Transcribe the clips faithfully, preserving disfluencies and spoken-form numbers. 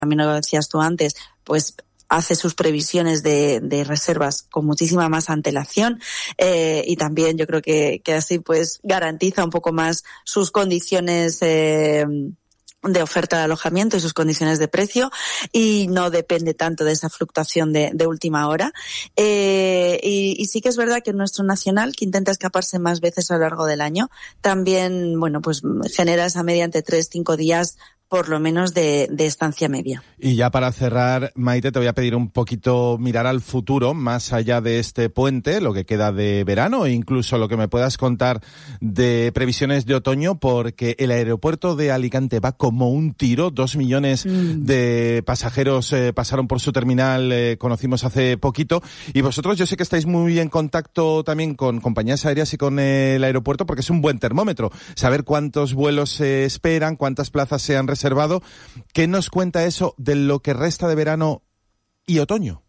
también lo decías tú antes, pues hace sus previsiones de, de reservas con muchísima más antelación eh, y también yo creo que, que así pues garantiza un poco más sus condiciones eh, de oferta de alojamiento y sus condiciones de precio y no depende tanto de esa fluctuación de, de última hora. Eh, y, y sí que es verdad que nuestro nacional, que intenta escaparse más veces a lo largo del año, también, bueno, pues genera esa media entre tres, cinco días por lo menos de, de estancia media. Y ya para cerrar, Maite, te voy a pedir un poquito mirar al futuro, más allá de este puente, lo que queda de verano e incluso lo que me puedas contar de previsiones de otoño, porque el aeropuerto de Alicante va como un tiro. Dos millones mm. de pasajeros eh, pasaron por su terminal, eh, conocimos hace poquito. Y vosotros, yo sé que estáis muy en contacto también con compañías aéreas y con eh, el aeropuerto, porque es un buen termómetro. Saber cuántos vuelos se esperan, cuántas plazas se han reservado. Reservado. ¿Qué nos cuenta eso de lo que resta de verano y otoño?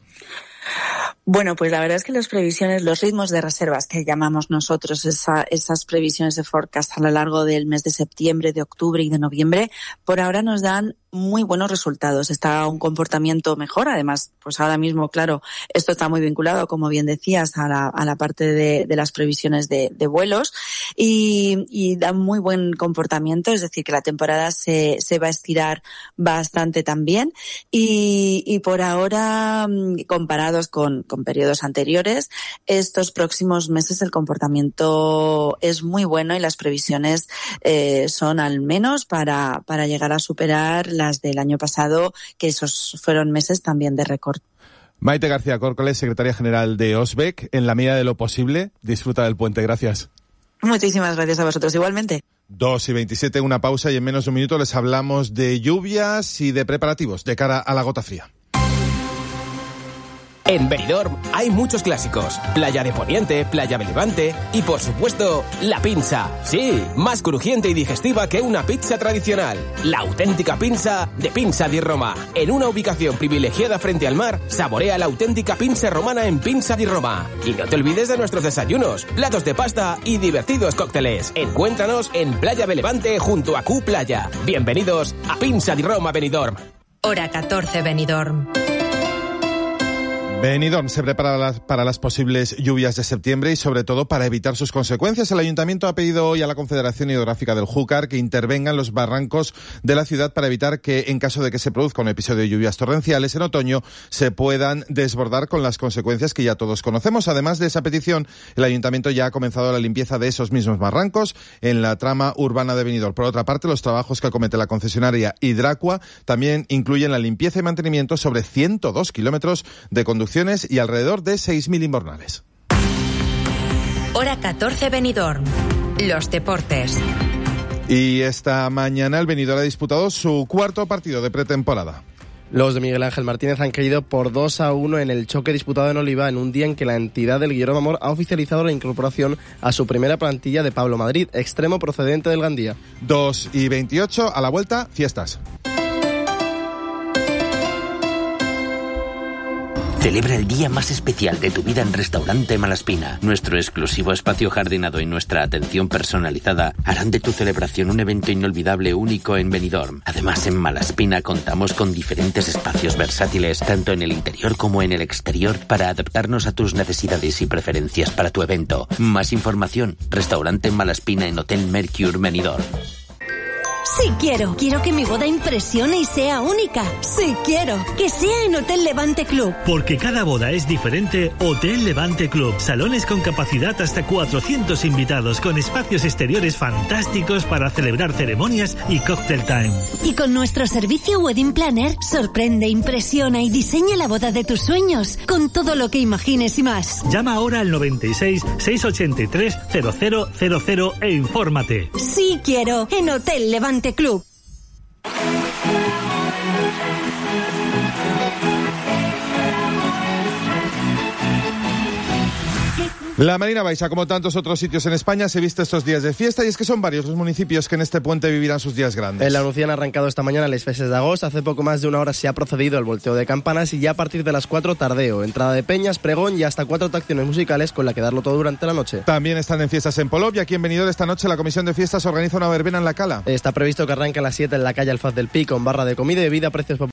Bueno, pues la verdad es que las previsiones, los ritmos de reservas que llamamos nosotros, esa, esas previsiones de forecast a lo largo del mes de septiembre, de octubre y de noviembre, por ahora nos dan muy buenos resultados. Está un comportamiento mejor. Además, pues ahora mismo, claro, esto está muy vinculado, como bien decías, a la, a la parte de, de las previsiones de, de vuelos y, y da muy buen comportamiento. Es decir, que la temporada se, se va a estirar bastante también y, y por ahora, comparados con, con periodos anteriores, estos próximos meses el comportamiento es muy bueno y las previsiones eh, son al menos para, para llegar a superar las del año pasado, que esos fueron meses también de récord. Maite García Córcoles, secretaria general de OSBEC, en la medida de lo posible, disfruta del puente. Gracias. Muchísimas gracias a vosotros, igualmente. dos y veintisiete, una pausa y en menos de un minuto les hablamos de lluvias y de preparativos de cara a la gota fría. En Benidorm hay muchos clásicos. Playa de Poniente, Playa de Levante y, por supuesto, la pinza. Sí, más crujiente y digestiva que una pizza tradicional. La auténtica pinza de Pinza di Roma. En una ubicación privilegiada frente al mar, saborea la auténtica pinza romana en Pinza di Roma. Y no te olvides de nuestros desayunos, platos de pasta y divertidos cócteles. Encuéntranos en Playa de Levante junto a Q Playa. Bienvenidos a Pinza di Roma, Benidorm. Hora catorce, Benidorm. Benidorm se prepara las, para las posibles lluvias de septiembre y sobre todo para evitar sus consecuencias. El Ayuntamiento ha pedido hoy a la Confederación Hidrográfica del Júcar que intervengan los barrancos de la ciudad para evitar que, en caso de que se produzca un episodio de lluvias torrenciales en otoño, se puedan desbordar con las consecuencias que ya todos conocemos. Además de esa petición, el Ayuntamiento ya ha comenzado la limpieza de esos mismos barrancos en la trama urbana de Benidorm. Por otra parte, los trabajos que acomete la concesionaria Hidracua también incluyen la limpieza y mantenimiento sobre ciento dos kilómetros de conducción y alrededor de seis mil invernales. Hora catorce, Benidorm. Los deportes. Y esta mañana el Benidorm ha disputado su cuarto partido de pretemporada. Los de Miguel Ángel Martínez han caído por dos a uno en el choque disputado en Oliva en un día en que la entidad del Guillermo Amor ha oficializado la incorporación a su primera plantilla de Pablo Madrid, extremo procedente del Gandía. dos y veintiocho, a la vuelta, fiestas. Celebra el día más especial de tu vida en Restaurante Malaspina. Nuestro exclusivo espacio jardinado y nuestra atención personalizada harán de tu celebración un evento inolvidable, único en Benidorm. Además, en Malaspina contamos con diferentes espacios versátiles, tanto en el interior como en el exterior, para adaptarnos a tus necesidades y preferencias para tu evento. Más información, Restaurante Malaspina en Hotel Mercure Benidorm. Sí quiero. Quiero que mi boda impresione y sea única. Sí quiero. Que sea en Hotel Levante Club. Porque cada boda es diferente, Hotel Levante Club. Salones con capacidad hasta cuatrocientos invitados, con espacios exteriores fantásticos para celebrar ceremonias y cocktail time. Y con nuestro servicio Wedding Planner, sorprende, impresiona y diseña la boda de tus sueños, con todo lo que imagines y más. Llama ahora al noventa y seis, seiscientos ochenta y tres, cero cero cero cero e infórmate. Sí quiero. En Hotel Levante Club. La Marina Baixa, como tantos otros sitios en España, se viste estos días de fiesta, y es que son varios los municipios que en este puente vivirán sus días grandes. En la Nucía han arrancado esta mañana les festes de agosto. Hace poco más de una hora se ha procedido al volteo de campanas y ya a partir de las cuatro tardeo, entrada de peñas, pregón y hasta cuatro atracciones musicales con la que darlo todo durante la noche. También están en fiestas en Polop, y aquí en Benidorm esta noche la Comisión de Fiestas organiza una verbena en la Cala. Está previsto que arranque a las siete en la calle Alfaz del Pi con barra de comida y bebida a precios populares.